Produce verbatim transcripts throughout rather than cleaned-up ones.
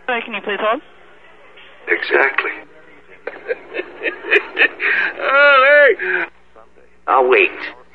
Sorry, can you please hold? Exactly. Oh, hey. I'll wait.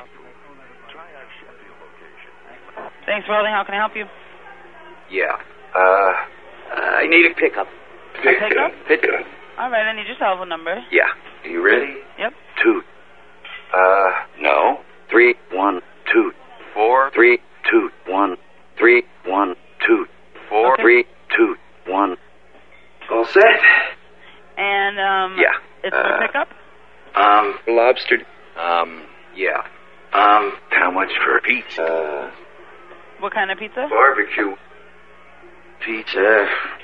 Thanks for holding. How can I help you? Yeah. Uh, I need a pickup. A pickup? Pickup. All right, I need your telephone number. Yeah. Are you ready? Yep. Two. Uh, no. Three, one, two. Four. Three, two, one. Three, one, two. Four. Okay. Three, two, one. All set? And, um... Yeah. It's uh, for pickup? Um, lobster. Um, yeah. Um, how much for a pizza? Uh, What kind of pizza? barbecue. Pizza.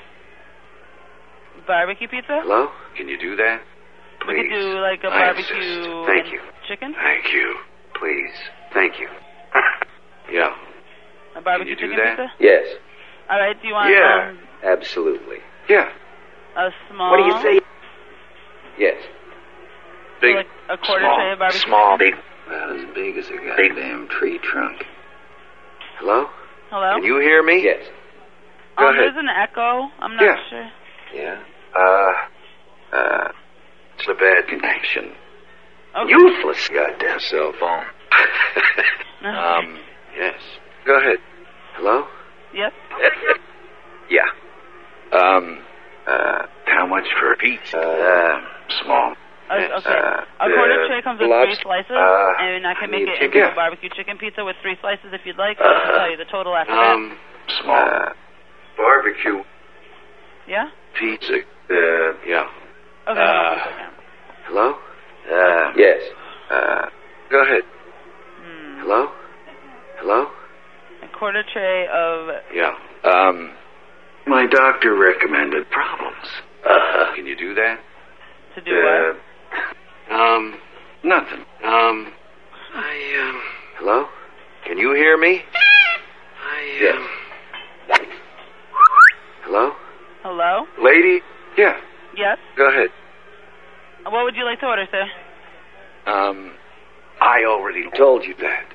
Barbecue pizza? Hello? Can you do that? Please. We could do, like, a I barbecue insist. Thank and you. chicken? Thank you. Please. Thank you. Yeah. A barbecue Can you do chicken that? pizza? Yes. All right, do you want, Yeah. um, Absolutely. Yeah. a small... What do you say? Yes. so, like, a quarter small, tray of barbecue small, chicken? big. About as big as a goddamn tree trunk. Hello? Hello? Can you hear me? Yes. Go um, ahead. There's an echo. I'm not Yeah. sure. Yeah. Uh, uh, it's a bad connection. Okay. Useless goddamn cell phone. Okay. um, yes. Go ahead. Hello? Yep. Yeah. Um, uh, how much for a pizza? Uh, small. Uh, Yes. okay. Uh, a quarter uh, tray comes with lobster- three slices, uh, and I can I make need it chicken. into a barbecue chicken pizza with three slices if you'd like. Uh, I can tell you the total after Um, small. Uh, barbecue that. Yeah? pizza. Uh, yeah. Okay, hold on Uh, one second. Hello? Uh, yes. Uh, go ahead. Hmm. Hello? Hello? A quarter tray of... Yeah. Um, my doctor recommended problems. Uh, can you do that? To do what? Um, nothing. Um, I, um... Hello? Can you hear me? I, um... Hello? Hello? Lady? Yeah. Yes? Go ahead. What would you like to order, sir? Um, I already told you that.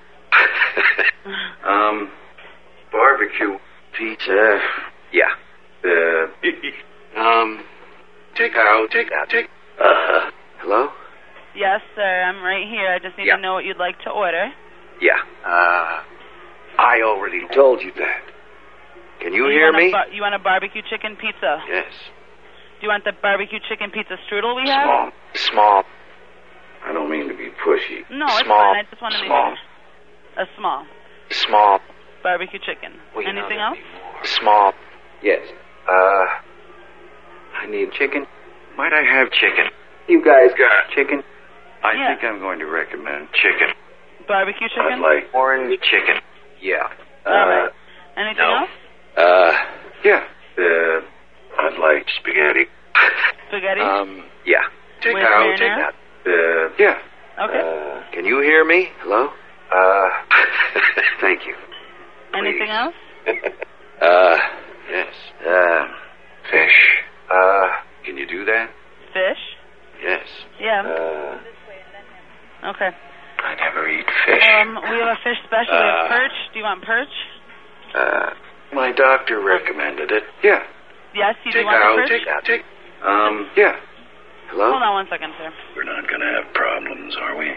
um, barbecue pizza. Yeah. Uh, um, take out, take out, take. Uh, hello? Yes, sir. I'm right here. I just need Yeah. to know what you'd like to order. Yeah. Uh, I already told you that. Can you So hear want a me? bar- you want a barbecue chicken pizza? Yes. Do you want the barbecue chicken pizza strudel we have? Small. Small. I don't mean to be pushy. No, it's small, fine. I just want to make small, sure. A small small. barbecue chicken. Well, you know, Anything there'd else? be more. Small. Yes. Uh, I need chicken. Might I have chicken? You guys got chicken? I Yeah. think I'm going to recommend chicken. Barbecue chicken? I'd like orange chicken. Yeah. All right. Anything no. else? Uh, yeah. Uh, I'd like spaghetti. Spaghetti? Um, yeah. Take With out, marinara? take out. Uh, yeah. Okay. Uh, can you hear me? Hello? Uh, thank you. Anything please. else? Uh, yes. Uh, fish. Uh, can you do that? Fish? Yes. Yeah. Uh, Okay. I never eat fish. Um, we have a fish special. we have Uh, perch. Do you want perch? Uh, my doctor recommended it. Yeah. Yes, you Take do want out, the perch? take out, take. Um, yeah. Hello? Hold on one second, sir. We're not gonna have problems, are we?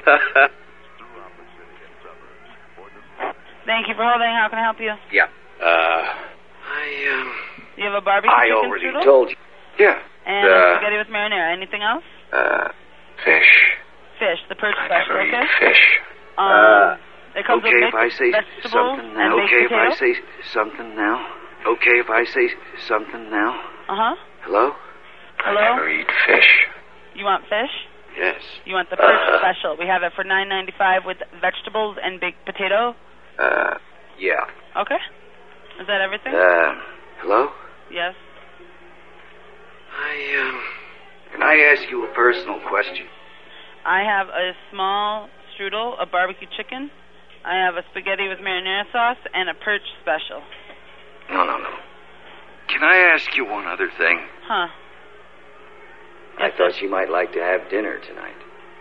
Thank you for holding. How can I help you? Yeah. Uh, I, um... You have a barbecue I chicken already strudel? told you. Yeah. And uh, spaghetti with marinara. Anything else? Uh, fish. Fish. The perch I special, never okay? eat fish. Um, Uh, it comes okay with if I mixed say vegetables something and now? baked Okay if I potato. say something now? Okay if I say something now? Uh-huh. Hello? Hello? I never eat fish. You want fish? Yes. You want the perch Uh, special. We have it for nine ninety-five with vegetables and baked potato. Uh, yeah. Okay. Is that everything? Uh, hello? Yes. I, um... Can I ask you a personal question? I have a small strudel, a barbecue chicken. I have a spaghetti with marinara sauce and a perch special. No, no, no. Can I ask you one other thing? Huh. I thought you might like to have dinner tonight.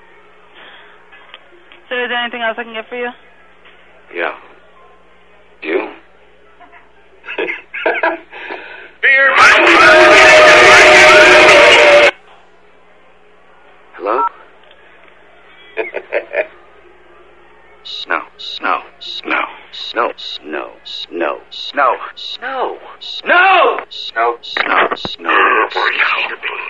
So is there anything else I can get for you? Yeah. You? Beer, Snow. Snow. Snow. Snow. Snow. Snow. Snow. Snow. Snow. Snow. Snow. Snow. Snow.